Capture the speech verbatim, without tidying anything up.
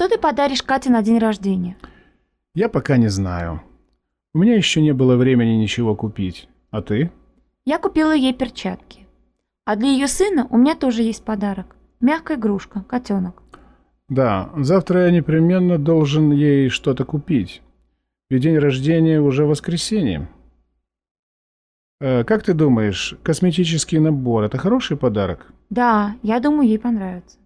что ты подаришь Кате на день рождения? Я пока не знаю. У меня еще не было времени ничего купить. А ты? Я купила ей перчатки. А для ее сына у меня тоже есть подарок. Мягкая игрушка, котенок. Да, завтра я непременно должен ей что-то купить. Ведь день рождения уже воскресенье. Э, как ты думаешь, косметический набор – это хороший подарок? Да, я думаю, ей понравится.